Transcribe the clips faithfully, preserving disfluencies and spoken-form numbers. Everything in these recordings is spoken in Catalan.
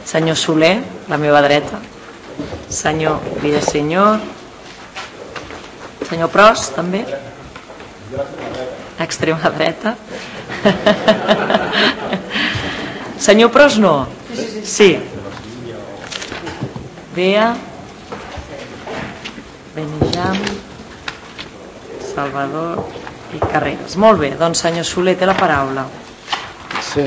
senyor Soler, la meva dreta, senyor Villasenyor, senyor Pros, també, extrema dreta, senyor Pros no, sí, Bea, Benijam, Salvador i Carreras. Molt bé, doncs senyor Soler té la paraula. Sí.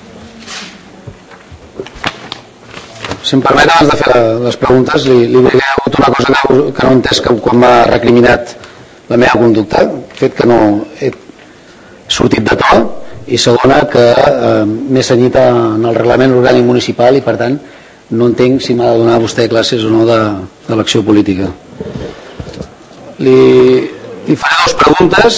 Si em permet, abans de fer les preguntes, li, li diré una cosa que, que no he entès que quan m'ha recriminat la meva conducta, fet que no he sortit de to, i segona que eh, m'he cenyit en el reglament orgànic municipal i per tant no entenc si m'ha de donar vostè classes o no de, de l'acció política. Li, li faré dues preguntes.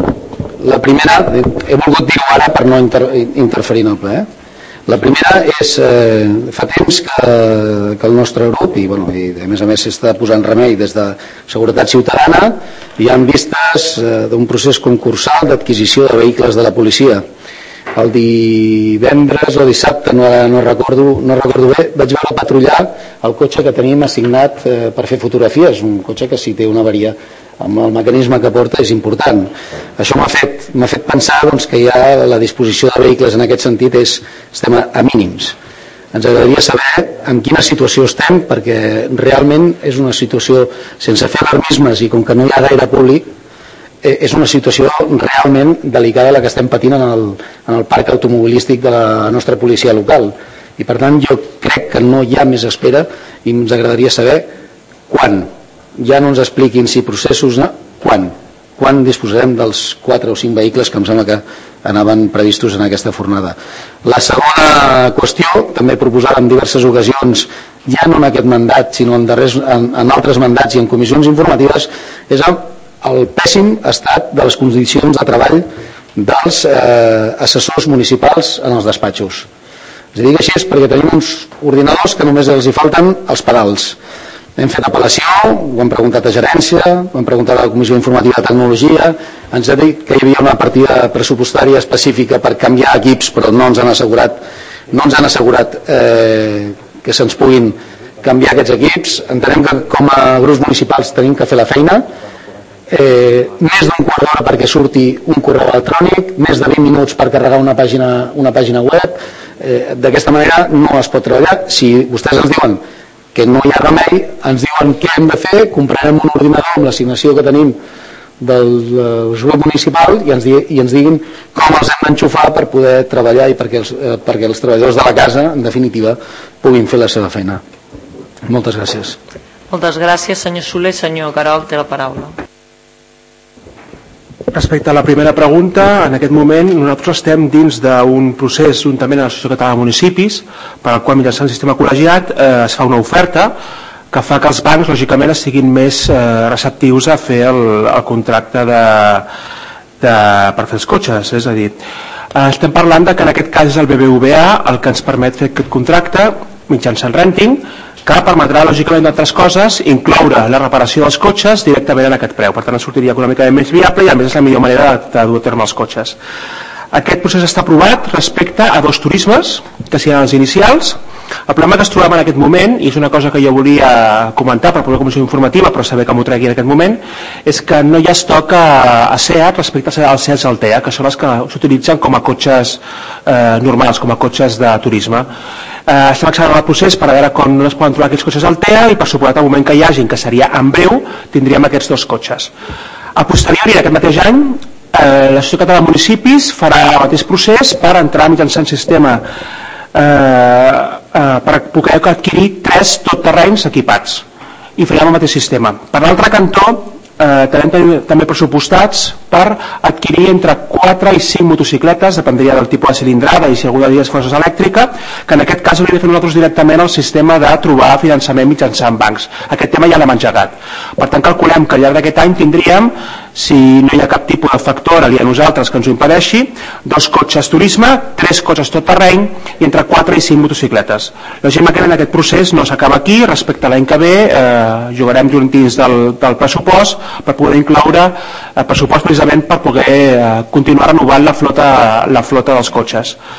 La primera, he volgut dir-ho ara per no inter, interferir en el ple. La primera és, eh, fa temps que, que el nostre grup, i, bueno, i a més a més s'està posant remei des de Seguretat Ciutadana, hi ha vistes eh, d'un procés concursal d'adquisició de vehicles de la policia. El divendres o dissabte, no, no, recordo, no recordo bé, vaig veure patrullar el cotxe que tenim assignat eh, per fer fotografies, un cotxe que si té una avaria amb el mecanisme que porta és important. Això m'ha fet, m'ha fet pensar doncs, que ja la disposició de vehicles en aquest sentit és, estem a, a mínims. Ens agradaria saber en quina situació estem, perquè realment és una situació sense fer alarmismes i com que no hi ha gaire públic, eh, és una situació realment delicada la que estem patint en el, en el parc automobilístic de la nostra policia local. I per tant jo crec que no hi ha més espera i ens agradaria saber quan. Ja no ens expliquin si processos, no? Quan? Quan disposarem dels quatre o cinc vehicles que em sembla que anaven previstos en aquesta fornada. La segona qüestió, també proposada en diverses ocasions, ja no en aquest mandat, sinó en, darrers, en, en altres mandats i en comissions informatives, és el, el pèssim estat de les condicions de treball dels eh, assessors municipals en els despatxos. Els dic així és perquè tenim uns ordinadors que només els hi falten els pedals. Hem fet apel·lació, ho hem preguntat a gerència, ho hem preguntat a la Comissió Informativa de Tecnologia, ens ha dit que hi havia una partida pressupostària específica per canviar equips, però no ens han assegurat, no ens han assegurat eh, que se'ns puguin canviar aquests equips. Entenem que com a grups municipals tenim que fer la feina, eh, més d'un quart d'hora perquè surti un correu electrònic, més de vint minuts per carregar una pàgina, una pàgina web. Eh, d'aquesta manera no es pot treballar. Si vostès ens diuen que no hi ha remei, ens diuen què hem de fer, comprarem un ordinador amb l'assignació que tenim del grup municipal i ens, di, i ens diguin com els hem d'enxufar per poder treballar i perquè els, eh, perquè els treballadors de la casa, en definitiva, puguin fer la seva feina. Moltes gràcies. Moltes gràcies, senyor Soler. Senyor Carol, té la paraula. Respecte a la primera pregunta, en aquest moment nosaltres estem dins d'un procés juntament a l'Associació Catalana de Municipis per al qual mitjançant el sistema col·legiat eh, es fa una oferta que fa que els bancs lògicament siguin més eh, receptius a fer el, el contracte de, de, per fer els cotxes. És a dir, eh, estem parlant de que en aquest cas és el B B V A el que ens permet fer aquest contracte mitjançant renting, que permetrà, lògicament, d'altres coses, incloure la reparació dels cotxes directament en aquest preu. Per tant, ens sortiria econòmicament més viable i, a més, és la millor manera de, de dur a terme els cotxes. Aquest procés està aprovat respecte a dos turismes, que siguin els inicials. El problema que es trobava en aquest moment, i és una cosa que jo volia comentar per la comissió informativa, però saber que m'ho tregui en aquest moment, és que no hi ha estoc a, a SEAT respecte als SEAT Altea, que són els que s'utilitzen com a cotxes eh, normals, com a cotxes de turisme. Eh, estem accelerant el procés per a veure com no es poden trobar aquests cotxes Altea i per suposat al moment que hi hagin, que seria en breu, tindríem aquests dos cotxes. A posteriori d'aquest mateix any, eh, l'Associació Catalana de Municipis farà el mateix procés per entrar mitjançant sistema eh, eh, per poder adquirir tres totterrenys equipats i farem el mateix sistema. Per l'altre cantó, eh, tenim també pressupostats per adquirir entre quatre i cinc motocicletes, dependria del tipus de cilindrada i si algú de dia és força elèctrica, que en aquest cas hauríem de fer nosaltres directament el sistema de trobar finançament mitjançant bancs. Aquest tema ja l'hem engegat. Per tant, calculem que al llarg d'aquest any tindríem, si no hi ha cap tipus de factor aliè a nosaltres que ens ho impedeixi, dos cotxes turisme, tres cotxes tot terreny i entre quatre i cinc motocicletes. Lògicament, en aquest procés no s'acaba aquí. Respecte a l'any que ve, eh, jugarem juntins del, del pressupost per poder incloure el pressupost precisament per poder eh, continuar renovant la flota, la flota dels cotxes.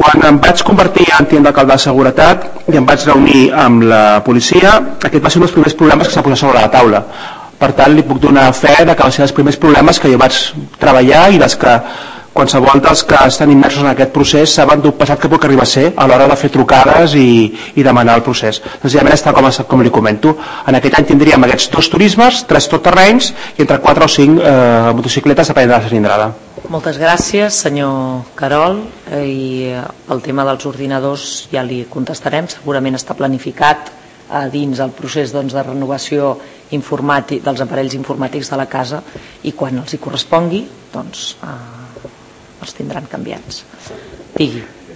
Quan em vaig convertir en tinent d'alcalde de seguretat i em vaig reunir amb la policia, aquest va ser un dels primers problemes que s'ha posat sobre la taula. Per tant, li puc donar fe de que va ser els primers problemes que jo vaig treballar i dels que qualsevol dels que estan immersos en aquest procés saben d'un passat que pot arribar a ser a l'hora de fer trucades i, i demanar el procés. Senzillament està com, com li comento. En aquest any tindríem aquests dos turismes, tres totterrenys i entre quatre o cinc eh, motocicletes a prendre la cilindrada. Moltes gràcies, senyor Carol. Eh, I el tema dels ordinadors ja li contestarem. Segurament està planificat a dins el procés doncs, de renovació informàtic, dels aparells informàtics de la casa i quan els hi correspongui doncs, eh, els tindran canviats. Digui.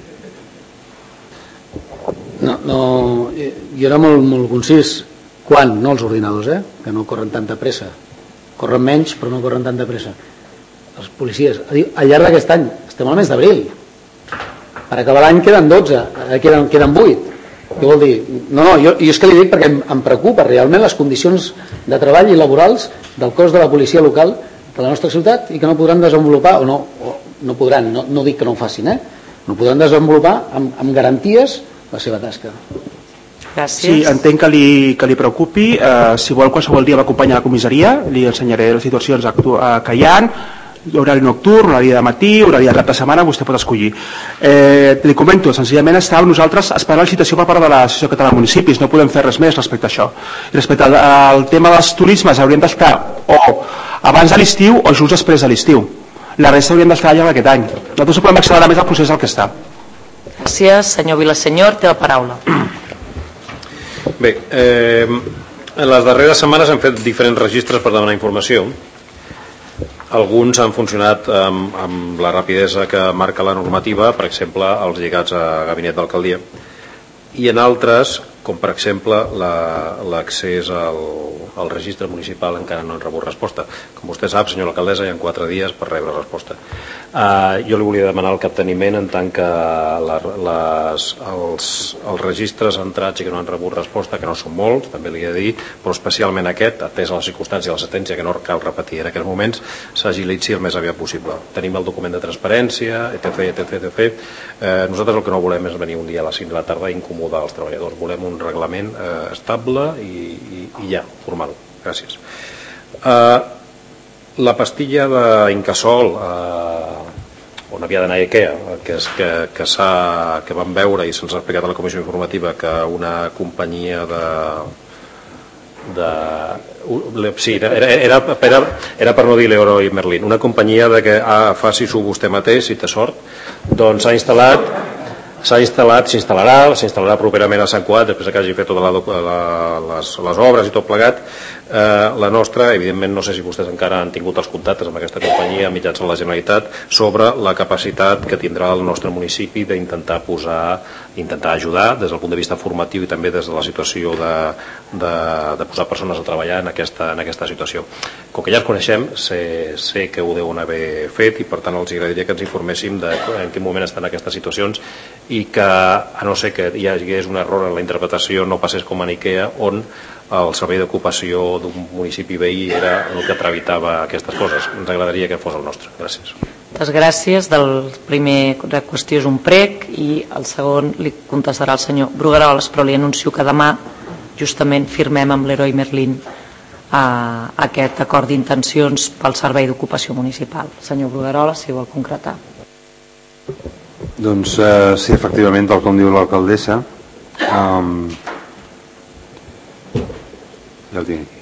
No, no, jo era molt, molt concís. Quan? No els ordinadors, eh? Que no corren tanta pressa. Corren menys, però no corren tanta pressa. Els policies, al llarg d'aquest any, estem al mes d'abril. Per acabar l'any queden dotze, queden, queden vuit. Què vol dir? No, no, jo, jo és que li dic perquè em, em preocupa realment les condicions de treball i laborals del cos de la policia local de la nostra ciutat i que no podran desenvolupar, o no, o no podran, no, no dic que no ho facin, eh? No podran desenvolupar amb, amb garanties la seva tasca. Gràcies. Sí, entenc que li, que li preocupi. Eh, si vol, qualsevol dia m'acompanya a la comissaria, li ensenyaré les situacions que hi ha, horari nocturn, horari de matí, horari de cap de setmana, vostè pot escollir. Eh, li comento, senzillament estàvem nosaltres esperant la licitació per part de l'Associació Catalana de Municipis, no podem fer res més respecte a això. I respecte al, al tema dels turismes, haurien d'estar o abans de l'estiu o just després de l'estiu. La resta haurien d'estar allà aquest any. Nosaltres podem accelerar més el procés del que està. Gràcies. Senyor Vilasenyor, té la paraula. Bé, eh, en les darreres setmanes hem fet diferents registres per demanar informació. Alguns han funcionat amb, amb la rapidesa que marca la normativa, per exemple, els lligats a gabinet d'alcaldia, i en altres, com per exemple l'accés la, al, al registre municipal, encara no han rebut resposta. Com vostè sap, senyora alcaldessa, hi ha quatre dies per rebre resposta. Uh, jo li volia demanar el capteniment en tant que la, les, els, els registres entrats i que no han rebut resposta, que no són molts, també li he de dir, però especialment aquest, atès a la circumstància de la sentència, que no cal repetir en aquests moments, s'agilitzi el més aviat possible. Tenim el document de transparència, etcètera, etcètera, etcètera. Eh, nosaltres el que no volem és venir un dia a les cinc de la tarda i incomodar els treballadors. Volem un reglament eh, estable i, i, i ja, formal. Gràcies. Eh, la pastilla d'Incasol, eh, on havia d'anar a IKEA, que, és, que, que, que vam veure i se'ns ha explicat a la comissió informativa que una companyia de... de sí, era, era, era, era per no dir Leroy Merlin, una companyia de que ah, faci-s'ho vostè mateix si té sort, doncs s'ha instal·lat s'ha instal·lat, s'instal·larà s'instal·larà properament a Sant Cugat després que hagi fet totes la, la, les, les obres i tot plegat. Eh, la nostra, evidentment no sé si vostès encara han tingut els contactes amb aquesta companyia mitjançant la Generalitat sobre la capacitat que tindrà el nostre municipi d'intentar posar, intentar ajudar des del punt de vista formatiu i també des de la situació de, de, de posar persones a treballar en aquesta, en aquesta situació. Com que ja els coneixem, sé, sé que ho deuen haver fet i per tant els agradaria que ens informéssim de en quin moment estan aquestes situacions i que, a no ser que hi hagués un error en la interpretació, no passés com en IKEA, on el servei d'ocupació d'un municipi veí era el que tramitava aquestes coses. Ens agradaria que fos el nostre. Gràcies. Moltes gràcies. Del primer la qüestió és un prec i el segon li contestarà el senyor Brugueroles, però li anuncio que demà justament firmem amb Leroy Merlin a aquest acord d'intencions pel servei d'ocupació municipal. Senyor Brugueroles, si vol concretar. Doncs eh, sí, efectivament, tal com diu l'alcaldessa, um, ja ho tinc aquí.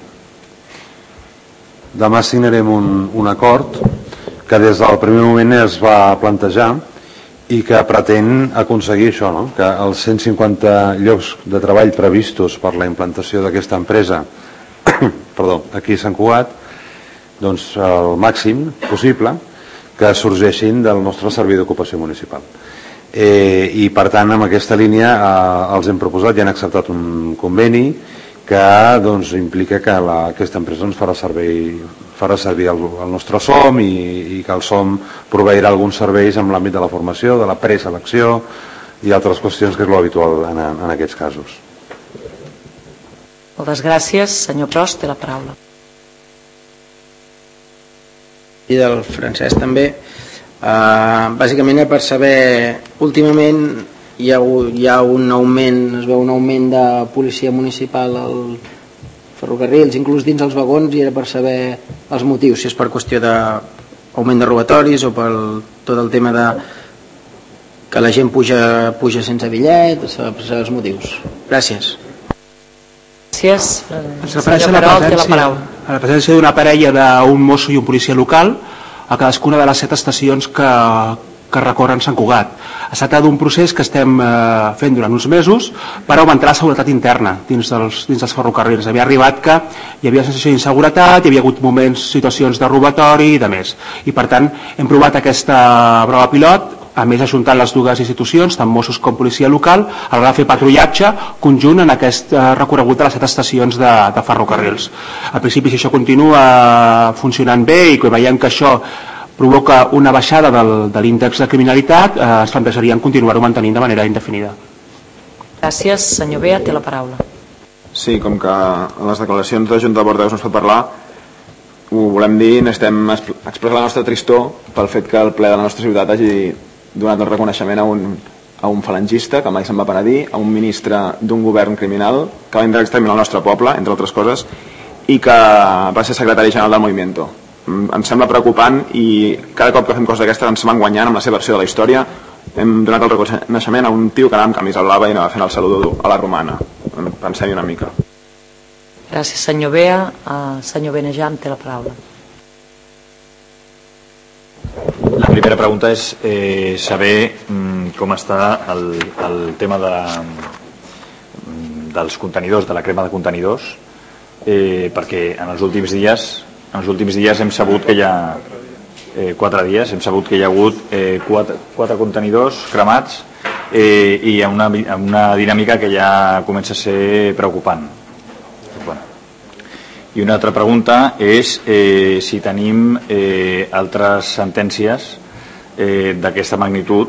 Demà signarem un, un acord que des del primer moment es va plantejar i que pretén aconseguir això, no? Que els cent cinquanta llocs de treball previstos per la implantació d'aquesta empresa perdó, aquí a Sant Cugat, doncs el màxim possible que sorgeixin del nostre servei d'ocupació municipal. Eh, I per tant, amb aquesta línia eh, els hem proposat i han acceptat un conveni que doncs, implica que la, aquesta empresa ens farà, servei, farà servir el, el nostre S O M i, i que el S O M proveirà alguns serveis en l'àmbit de la formació, de la preselecció i altres qüestions que és l'habitual en, en aquests casos. Moltes gràcies. Senyor Prost, té la paraula. I del francès també. Uh, bàsicament era per saber, últimament hi ha, hi ha un augment, es veu un augment de policia municipal als ferrocarrils, inclús dins els vagons, i era per saber els motius, si és per qüestió d'augment de robatoris o per tot el tema de que la gent puja, puja sense bitllet, per saber els motius. Gràcies. Gràcies. Es refereix a la presència, a la presència d'una parella d'un mosso i un policia local a cadascuna de les set estacions que, que recorren Sant Cugat. Es tracta d'un procés que estem eh, fent durant uns mesos per augmentar la seguretat interna dins dels, dins dels ferrocarrils. Havia arribat que hi havia sensació d'inseguretat, hi havia hagut moments, situacions de robatori i de més. I per tant hem provat aquesta prova pilot, a més ajuntant les dues institucions, tant Mossos com policia local, a l'hora de fer patrullatge conjunt en aquest recorregut de les set estacions de, de ferrocarrils. Al principi, si això continua funcionant bé i que veiem que això provoca una baixada del, de l'índex de criminalitat, eh, ens plantejaríem continuar-ho mantenint de manera indefinida. Gràcies. Senyor Bea, té la paraula. Sí, com que en les declaracions de Junta de Portaveus no es pot parlar, ho volem dir, necessitem expressar la nostra tristor pel fet que el ple de la nostra ciutat hagi donat el reconeixement a un, a un falangista que mai se'n va penedir, a un ministre d'un govern criminal que va intentar exterminar el nostre poble, entre altres coses, i que va ser secretari general del Movimiento. Em sembla preocupant i cada cop que fem coses d'aquestes ens van guanyant amb la seva versió de la història. Hem donat el reconeixement a un tio que anava amb camisa blava i anava fent el saludo a la romana. Pensem-hi una mica. Gràcies, senyor Bea. Uh, senyor Benejam, té la paraula. La primera pregunta és eh, saber mm, com està el, el tema de, mm, dels contenidors, de la crema de contenidors, eh, perquè en els últims dies en els últims dies hem sabut que hi ha eh, quatre dies, hem sabut que hi ha hagut eh, quatre, quatre contenidors cremats eh, i hi ha una, una dinàmica que ja comença a ser preocupant. Bueno. I una altra pregunta és eh, si tenim eh, altres sentències eh, d'aquesta magnitud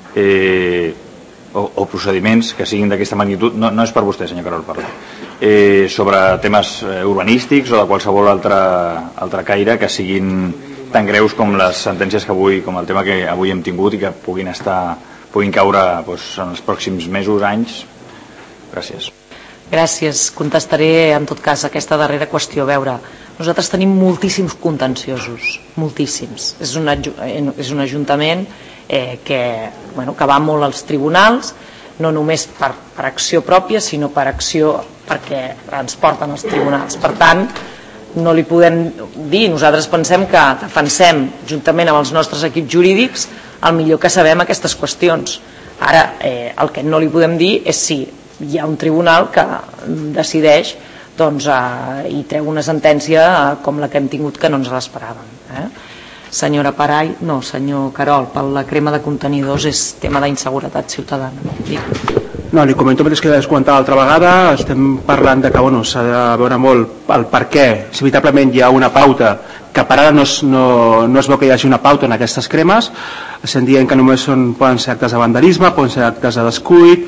eh, o, o procediments que siguin d'aquesta magnitud, no, no és per vostè, senyor Carol, perdó, eh, sobre temes eh, urbanístics o de qualsevol altre, altre caire que siguin tan greus com les sentències que avui, com el tema que avui hem tingut i que puguin estar, puguin caure doncs, en els pròxims mesos, anys. Gràcies. Gràcies. Contestaré en tot cas aquesta darrera qüestió. A veure, nosaltres tenim moltíssims contenciosos, moltíssims. És un, és un ajuntament eh, que, bueno, que va molt als tribunals, no només per, per acció pròpia, sinó per acció perquè ens porten als tribunals. Per tant, no li podem dir, nosaltres pensem que defensem, juntament amb els nostres equips jurídics, el millor que sabem aquestes qüestions. Ara, eh, el que no li podem dir és si hi ha un tribunal que decideix doncs, eh, i treu una sentència eh, com la que hem tingut, que no ens l'esperàvem. Eh? Senyora Paray, no, senyor Carol, per la crema de contenidors és tema d'inseguretat ciutadana. Dic. No, li comento el que es comentava l'altra vegada, estem parlant de que bueno, s'ha de veure molt el per què, si veritablement hi ha una pauta, que per ara no es, no, no es veu que hi hagi una pauta en aquestes cremes, estem dient que només són, poden ser actes de vandalisme, poden ser actes de descuit,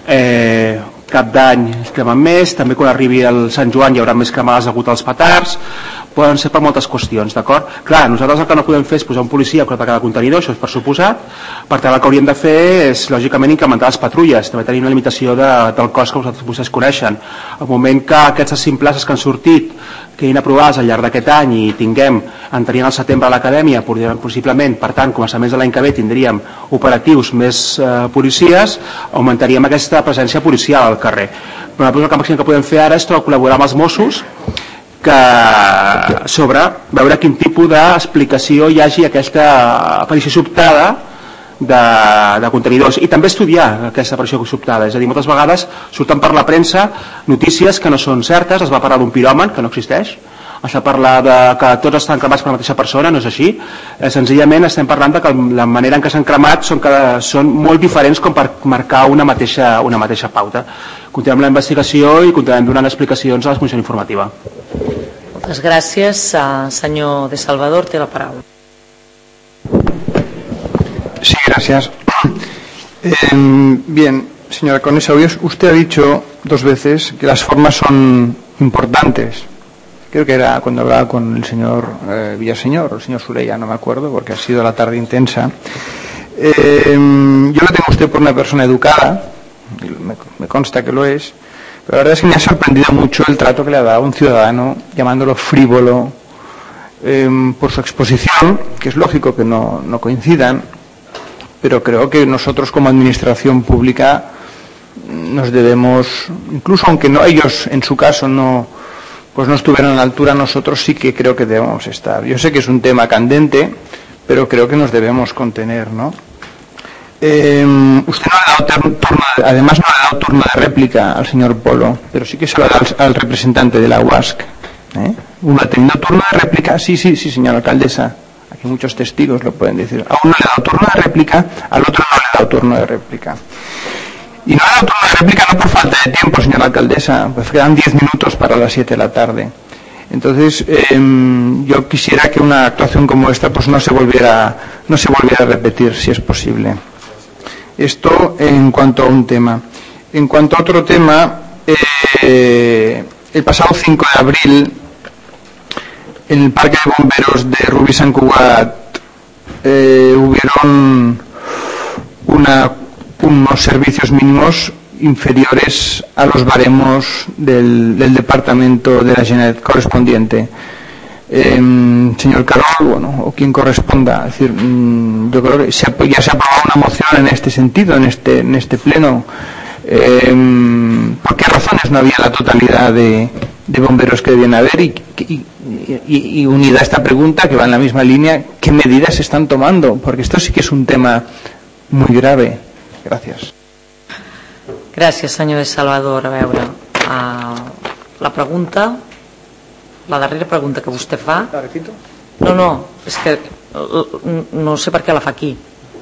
eh, cap d'any es cremen més, també quan arribi el Sant Joan hi haurà més cremades degut als petards, poden ser per moltes qüestions, d'acord? Clar, nosaltres el que no podem fer és posar un policia per cada contenidor, això és per suposat, per tant el que hauríem de fer és lògicament incrementar les patrulles, també tenim una limitació de, del cost que vosaltres vostès coneixen. Al moment que aquestes cinc places que han sortit quedin aprovades al llarg d'aquest any i tinguem, entrarien al setembre a l'acadèmia, possiblement, per tant, començaments de l'any que ve tindríem operatius més eh, policies, augmentaríem aquesta presència policial al carrer. Però el que màxim que podem fer ara és col·laborar amb els Mossos que sobre veure quin tipus d'explicació hi hagi aquesta aparició sobtada de, de contenidors i també estudiar aquesta aparició sobtada, és a dir, moltes vegades surten per la premsa notícies que no són certes, es va parlar d'un piròman que no existeix, es va parlar de que tots estan cremats per la mateixa persona, no és així, eh, senzillament estem parlant de que la manera en què s'han cremat són, que, són molt diferents com per marcar una mateixa, una mateixa pauta. Continuem la investigació i continuem donant explicacions a la comissió informativa. Moltes gràcies. Senyor De Salvador, té la paraula. Sí, gracias. Eh, bien, señora Conesa, hoy usted ha dicho dos veces que las formas son importantes. creo que era cuando hablaba con el señor eh, Villaseñor, o el señor Surella, no me acuerdo, porque ha sido la tarde intensa. Eh, yo lo tengo a usted por una persona educada, me, me consta que lo es, pero la verdad es que me ha sorprendido mucho el trato que le ha dado a un ciudadano, llamándolo frívolo, eh, por su exposición, que es lógico que no, no coincidan, pero creo que nosotros como administración pública nos debemos, incluso aunque no ellos en su caso no pues no estuvieran a la altura, nosotros sí que creo que debemos estar. Yo sé que es un tema candente, pero creo que nos debemos contener, ¿no? Eh, usted no le ha dado turno, además no le ha dado turno de réplica al señor Polo, pero sí que se lo ha dado al, al representante de la U A S C. ¿eh? ¿Uno ha tenido turno de réplica? Sí, sí, sí, señora alcaldesa. Aquí muchos testigos lo pueden decir. A uno le ha dado turno de réplica, al otro no le ha dado turno de réplica. Y no le ha dado turno de réplica no por falta de tiempo, señora alcaldesa, pues quedan diez minutos para las siete de la tarde. Entonces, eh, yo quisiera que una actuación como esta pues no se volviera, no se volviera a repetir, si es posible. Esto en cuanto a un tema. En cuanto a otro tema, eh, el pasado cinco de abril, en el Parque de Bomberos de Rubí Sant Cugat, eh, hubieron una, unos servicios mínimos inferiores a los baremos del, del departamento de la Generalitat correspondiente. Eh, señor Carol, bueno, o quien corresponda, es decir, mmm, yo creo que se ha, ya se ha aprobado una moción en este sentido, en este, en este pleno. Eh, ¿Por qué razones no había la totalidad de, de bomberos que debían haber? Y, y, y, y unida a esta pregunta, que va en la misma línea, ¿qué medidas se están tomando? Porque esto sí que es un tema muy grave. Gràcies. Gràcies, senyor Salvador. A veure, uh, la pregunta, la darrera pregunta que vostè fa... La repito? No, no, és que no sé per què la fa aquí.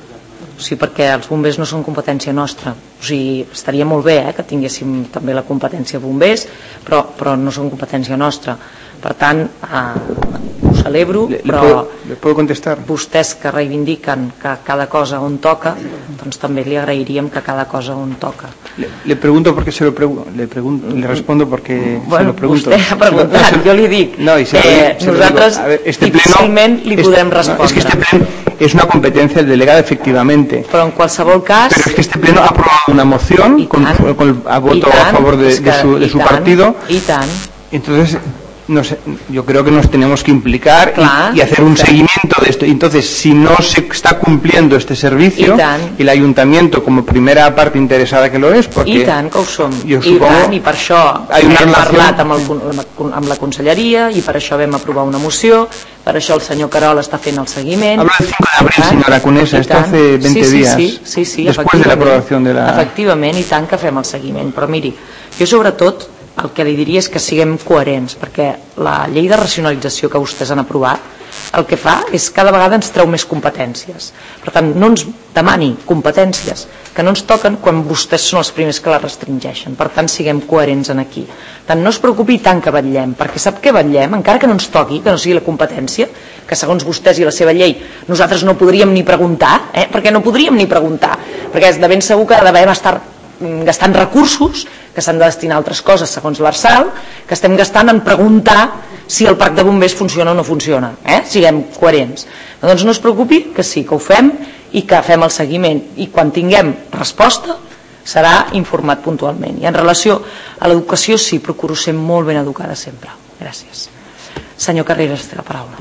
O sigui, perquè els bombers no són competència nostra. O sigui, estaria molt bé eh, que tinguéssim també la competència bombers, però, però no són competència nostra. Per tant, eh, ho celebro, le, però le puedo, le puedo contestar? Vostès que reivindiquen que cada cosa on toca, doncs també li agrairíem que cada cosa on toca. Le, le pregunto porque se lo pregunto, le, pregunto, le respondo porque bueno, se lo pregunto. Vostè ha preguntat, se, jo li dic no, y se que se nosaltres a ver, este difícilment li podem respondre. No, es que este pleno es una competencia del delegado, efectivamente. Però en qualsevol cas... Pero es que este pleno ha aprobado una moción con, con el a voto tant, a favor de, de su, de su tant, partido. Y tan. Entonces... No sé, yo creo que nos tenemos que implicar y, y hacer un seguimiento de esto. Entonces, si no se está cumpliendo este servicio, y el ayuntamiento como primera parte interesada que lo es, porque I tant que ho som, jo i tant, i per això hem parlat amb, el, amb la conselleria, i per això vam aprovar una moció, per això el senyor Carol està fent el seguiment. Habla del cinco de abril, señora Conesa, esto hace veinte sí, sí, días, sí, sí, sí, después de la aprobación de la... Efectivament, i tant que fem el seguiment, però miri, jo sobretot el que li diria és que siguem coherents, perquè la llei de racionalització que vostès han aprovat el que fa és cada vegada ens treu més competències. Per tant, no ens demani competències que no ens toquen quan vostès són els primers que les restringeixen. Per tant, siguem coherents en aquí. Tant no es preocupi tant que vetllem, perquè sap que vetllem, encara que no ens toqui, que no sigui la competència, que segons vostès i la seva llei nosaltres no podríem ni preguntar, eh? perquè no podríem ni preguntar, perquè és de ben segur que devem estar gastant recursos que s'han de destinar a altres coses segons l'Arsal, que estem gastant en preguntar si el parc de bombers funciona o no funciona, eh? Siguem coherents. Doncs no es preocupi, que sí, que ho fem i que fem el seguiment, i quan tinguem resposta serà informat puntualment. I en relació a l'educació, sí, procuro ser molt ben educada sempre. Gràcies. Senyor Carreras, té la paraula.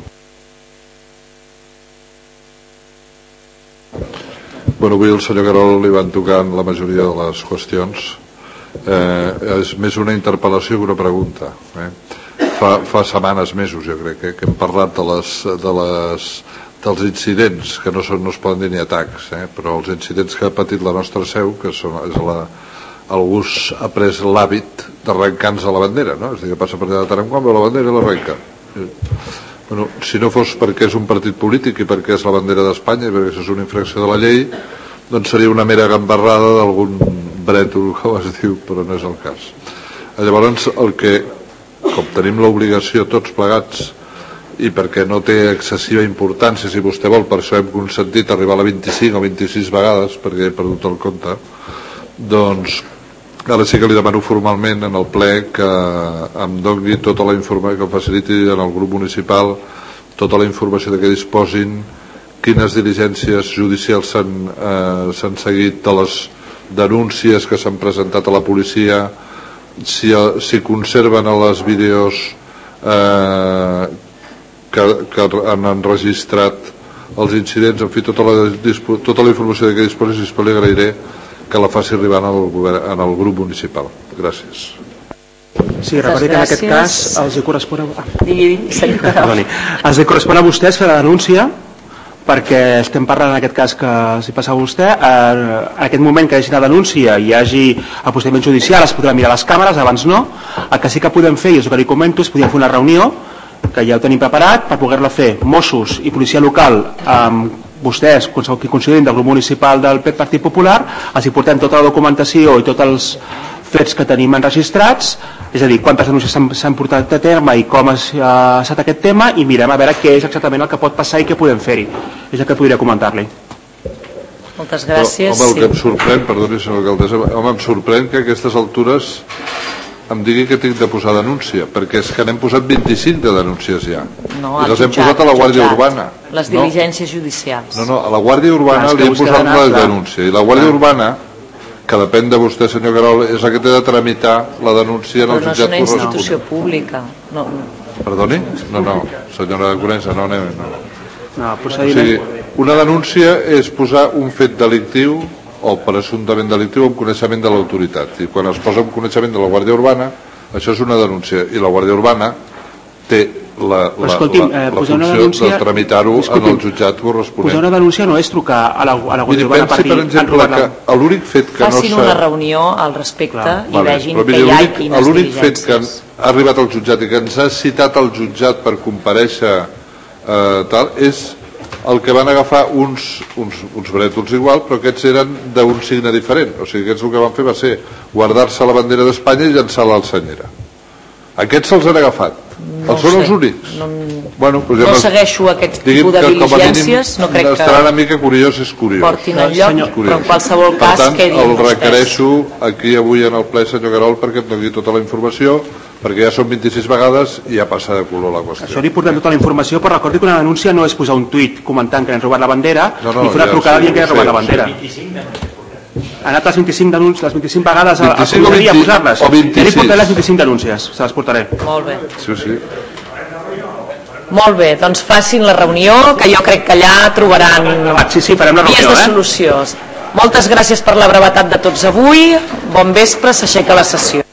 Bueno, avui el senyor Carol li van tocant la majoria de les qüestions. Eh, és més una interpel·lació que una pregunta. Eh? Fa, fa setmanes, mesos, jo crec, eh, que hem parlat de les, de les, dels incidents, que no, són, no es poden dir ni atacs, eh? però els incidents que ha patit la nostra seu, que són, és la, algú ha pres l'hàbit d'arrencar-nos a la bandera, no? És a dir, que passa per allà de tant en quant, veu la bandera i l'arrenca. Bueno, si no fos perquè és un partit polític i perquè és la bandera d'Espanya i perquè és una infracció de la llei, doncs seria una mera gambarrada d'algun brètol, com es diu, però no és el cas. Llavors, el que, com tenim l'obligació tots plegats, i perquè no té excessiva importància, si vostè vol, per això hem consentit arribar a la vint-i-cinc o vint-i-sis vegades, perquè he perdut el compte, doncs Ara sí que li demano formalment en el ple que em doni tota la informació, que em faciliti en el grup municipal tota la informació de què disposin, quines diligències judicials s'han eh, seguit de les denúncies que s'han presentat a la policia, si, si conserven a les vídeos eh, que, que han enregistrat els incidents, en fi, tota la, tota la informació de què disposi, sisplau, li agrairé que la faci arribar en el, govern, en el grup municipal. Gràcies. Sí, recordi que en aquest cas els hi correspon a... Digui, senyor Carol. Els hi correspon a vostès fer la denúncia, perquè estem parlant en aquest cas que s'hi passava vostè, en aquest moment que hi hagi la denúncia i hi hagi el procediment judicial es podrà mirar les càmeres, abans no. El que sí que podem fer, i és el que li comento, és podríem fer una reunió, que ja ho tenim preparat, per poder-la fer Mossos i policia local amb vostès, qui considerin del grup municipal del Partit Popular, els hi portem tota la documentació i tots els fets que tenim enregistrats, és a dir, quantes denúncies s'han portat a terme i com ha estat aquest tema, i mirem a veure què és exactament el que pot passar i què podem fer-hi. És el que podria comentar-li. Moltes gràcies. Però, home, el que em sorprèn, perdoni, senyor alcaldessa, home, em sorprèn que a aquestes altures em digui que tinc de posar denúncia, perquè és que n'hem posat vint-i-cinc de denúncies ja. No, i les hem posat a la Guàrdia Urbana. Les diligències judicials. No, no, a la Guàrdia Urbana li hem posat la denúncia. I la Guàrdia Urbana, que depèn de vostè, senyor Querol, és la que té de tramitar la denúncia en el jutjat corresponent. Però no és una institució pública. No. Perdoni? No, no, senyora Conesa, no anem. No. No, o sigui, una denúncia és posar un fet delictiu o presumptament delictiu amb coneixement de l'autoritat, i quan es posa en coneixement de la Guàrdia Urbana, això és una denúncia, i la Guàrdia Urbana té la, la, escolti'm, la, eh, la funció denúncia, de tramitar-ho en el jutjat corresponent. Posar una denúncia no és trucar a la, a la Guàrdia Urbana per dir... Per exemple, que l'únic fet que Facin no s'ha... una reunió al respecte Clar, i vale, vegin que hi ha i quines l'únic fet que ha arribat al jutjat i que ens ha citat al jutjat per comparèixer eh, tal, és el que van agafar uns, uns, uns brètols igual, però aquests eren d'un signe diferent. O sigui, aquests el que van fer va ser guardar-se la bandera d'Espanya i llançar-la al Senyera. Aquests se'ls han agafat. No els són els únics. No, bueno, doncs ja no segueixo aquest tipus de diligències. No crec que... Estarà una mica curiós, és curiós. Portin al lloc, és però en qualsevol cas per tant, quedin el vostès. requereixo aquí avui en el ple, senyor Querol, perquè em doni tota la informació, perquè ja són vint-i-sis vegades i ja passa de color la qüestió. Això li portem tota la informació, però recordi que una denúncia no és posar un tuit comentant que han robat la bandera, no, no, ni fer una ja, trucada sí, dient que han robat sí, la bandera. Ha anat les vint-i-cinc denúncies, les vint-i-cinc vegades a, a comissaria a posar-les. Ja li portaré les vint-i-cinc denúncies, se les portaré. Molt bé. Sí, sí. Molt bé, doncs facin la reunió, que jo crec que allà trobaran sí, sí, farem la reunió, vies de solució. Eh? Moltes gràcies per la brevetat de tots avui. Bon vespre, s'aixeca la sessió.